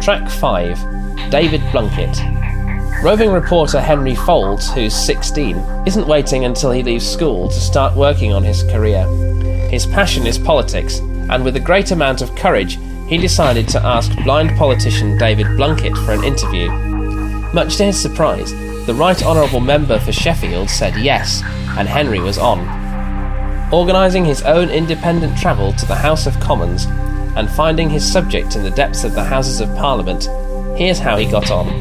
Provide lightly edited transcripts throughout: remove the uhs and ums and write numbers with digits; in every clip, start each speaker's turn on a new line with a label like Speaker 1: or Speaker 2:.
Speaker 1: Track 5, David Blunkett. Roving reporter Henry Folds, who's 16, isn't waiting until he leaves school to start working on his career. His passion is politics, and with a great amount of courage, he decided to ask blind politician David Blunkett for an interview. Much to his surprise, the Right Honourable Member for Sheffield said yes, and Henry was on. Organising his own independent travel to the House of Commons and finding his subject in the depths of the Houses of Parliament, here's how he got on.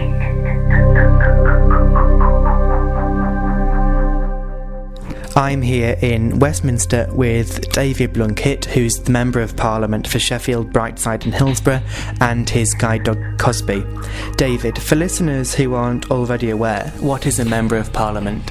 Speaker 2: I'm here in Westminster with David Blunkett, who's the Member of Parliament for Sheffield, Brightside and Hillsborough, and his guide dog Cosby. David, for listeners who aren't already aware, what is a Member of Parliament?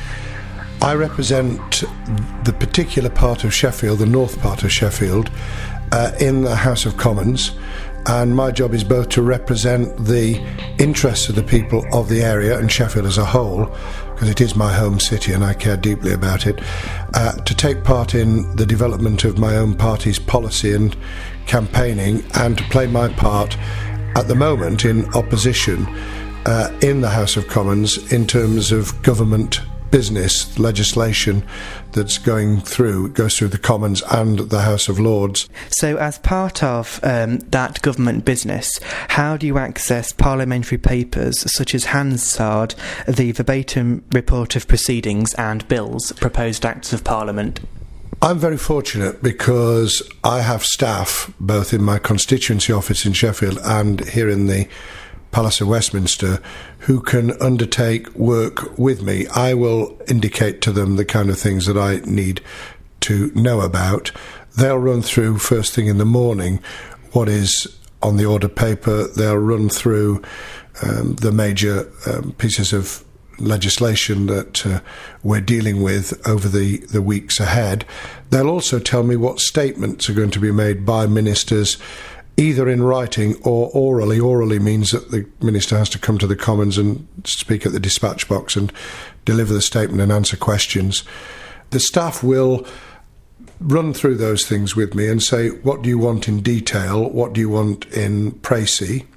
Speaker 3: I represent the particular part of Sheffield, the north part of Sheffield, in the House of Commons, and my job is both to represent the interests of the people of the area and Sheffield as a whole, because it is my home city and I care deeply about it, to take part in the development of my own party's policy and campaigning, and to play my part at the moment in opposition in the House of Commons in terms of government business legislation that's goes through the Commons and the House of Lords.
Speaker 2: So as part of that government business, how do you access parliamentary papers such as Hansard, the verbatim report of proceedings and bills, proposed acts of Parliament?
Speaker 3: I'm very fortunate because I have staff both in my constituency office in Sheffield and here in the Palace of Westminster who can undertake work with me. I will indicate to them the kind of things that I need to know about. They'll run through first thing in the morning what is on the order paper. They'll run through the major pieces of legislation that we're dealing with over the weeks ahead. They'll also tell me what statements are going to be made by ministers, either in writing or orally. Orally means that the minister has to come to the Commons and speak at the dispatch box and deliver the statement and answer questions. The staff will run through those things with me and say, what do you want in detail? What do you want in précis?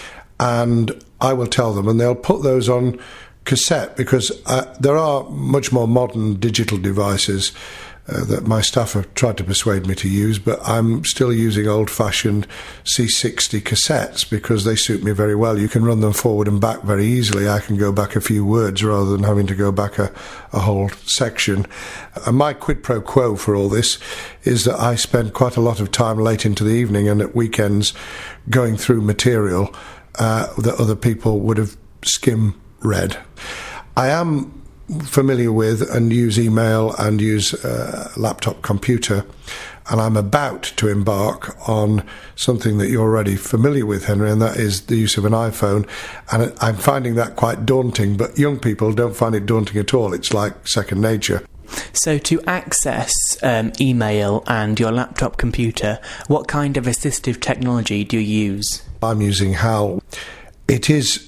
Speaker 3: And I will tell them, and they'll put those on cassette, because there are much more modern digital devices that my staff have tried to persuade me to use, but I'm still using old-fashioned C60 cassettes because they suit me very well. You can run them forward and back very easily. I can go back a few words rather than having to go back a whole section. And my quid pro quo for all this is that I spend quite a lot of time late into the evening and at weekends going through material that other people would have skim-read. I am familiar with and use email and use laptop computer, and I'm about to embark on something that you're already familiar with, Henry, and that is the use of an iPhone. And I'm finding that quite daunting, but young people don't find it daunting at all. It's like second nature.
Speaker 2: So to access email and your laptop computer, what kind of assistive technology do you use?
Speaker 3: I'm using HAL. It is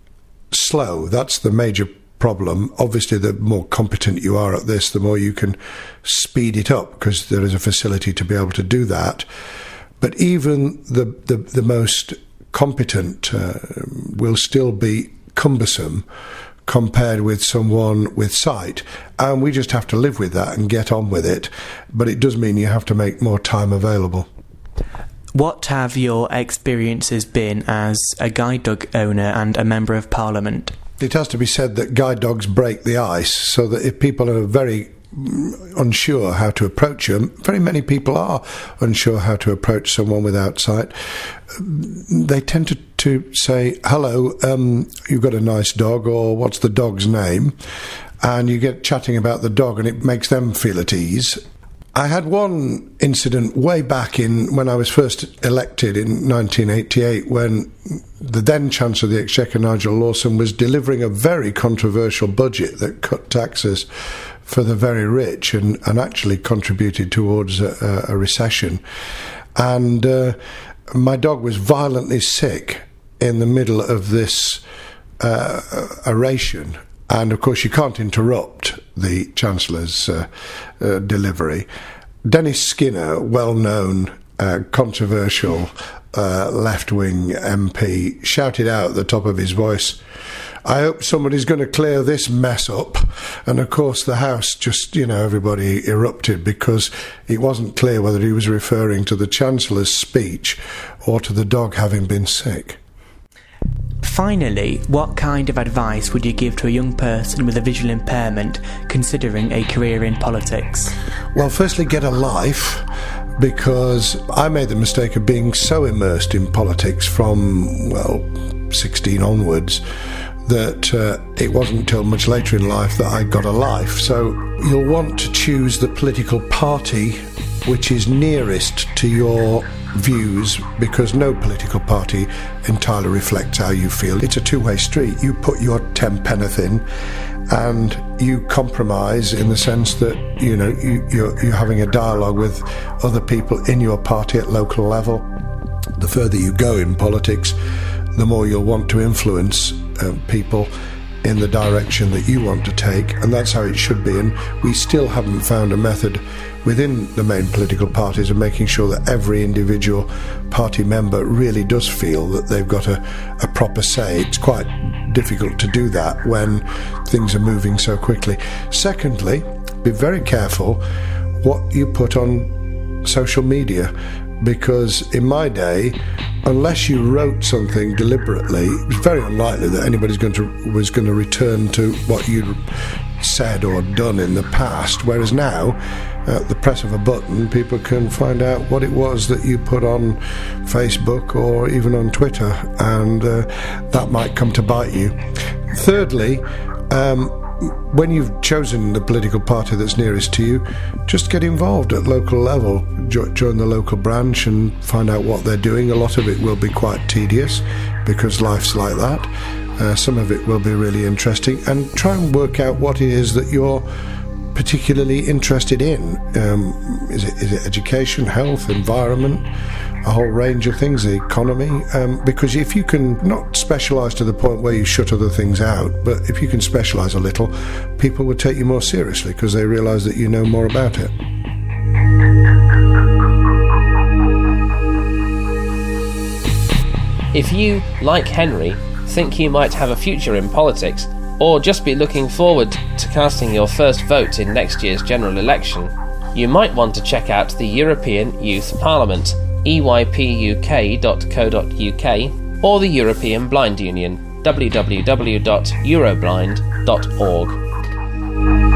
Speaker 3: slow. That's the major problem. Obviously, the more competent you are at this, the more you can speed it up, because there is a facility to be able to do that. But even the most competent will still be cumbersome compared with someone with sight, and we just have to live with that and get on with it. But it does mean you have to make more time available.
Speaker 2: What have your experiences been as a guide dog owner and a Member of Parliament?
Speaker 3: It has to be said that guide dogs break the ice, so that if people are very unsure how to approach them, very many people are unsure how to approach someone without sight, they tend to say, hello, you've got a nice dog, or what's the dog's name? And you get chatting about the dog and it makes them feel at ease. I had one incident way back when I was first elected in 1988, when the then Chancellor of the Exchequer, Nigel Lawson, was delivering a very controversial budget that cut taxes for the very rich and actually contributed towards a recession. And my dog was violently sick in the middle of this oration. And, of course, you can't interrupt the Chancellor's delivery. Dennis Skinner, well-known controversial left-wing MP shouted out at the top of his voice, "I hope somebody's going to clear this mess up." And of course the House just, everybody erupted because it wasn't clear whether he was referring to the Chancellor's speech or to the dog having been sick.
Speaker 2: Finally, what kind of advice would you give to a young person with a visual impairment considering a career in politics?
Speaker 3: Well, firstly, get a life, because I made the mistake of being so immersed in politics from, 16 onwards, that it wasn't until much later in life that I got a life. So you'll want to choose the political party which is nearest to your views, because no political party entirely reflects how you feel. It's a two-way street. You put your 10 penneth in and you compromise in the sense that you're having a dialogue with other people in your party at local level. The further you go in politics, the more you'll want to influence people in the direction that you want to take, and that's how it should be. And we still haven't found a method within the main political parties of making sure that every individual party member really does feel that they've got a proper say. It's quite difficult to do that when things are moving so quickly. Secondly, be very careful what you put on social media, because in my day, unless you wrote something deliberately, it was very unlikely that anybody was going to return to what you'd said or done in the past. Whereas now, at the press of a button, people can find out what it was that you put on Facebook or even on Twitter, and that might come to bite you. Thirdly, when you've chosen the political party that's nearest to you, just get involved at local level. Join the local branch and find out what they're doing. A lot of it will be quite tedious because life's like that. Some of it will be really interesting, and try and work out what it is that you're particularly interested in. Is it education, health, environment, a whole range of things, the economy? Because if you can not specialise to the point where you shut other things out, but if you can specialise a little, people will take you more seriously because they realise that you know more about it.
Speaker 1: If you, like Henry, think you might have a future in politics, or just be looking forward to casting your first vote in next year's general election, you might want to check out the European Youth Parliament, eypuk.co.uk, or the European Blind Union, www.euroblind.org.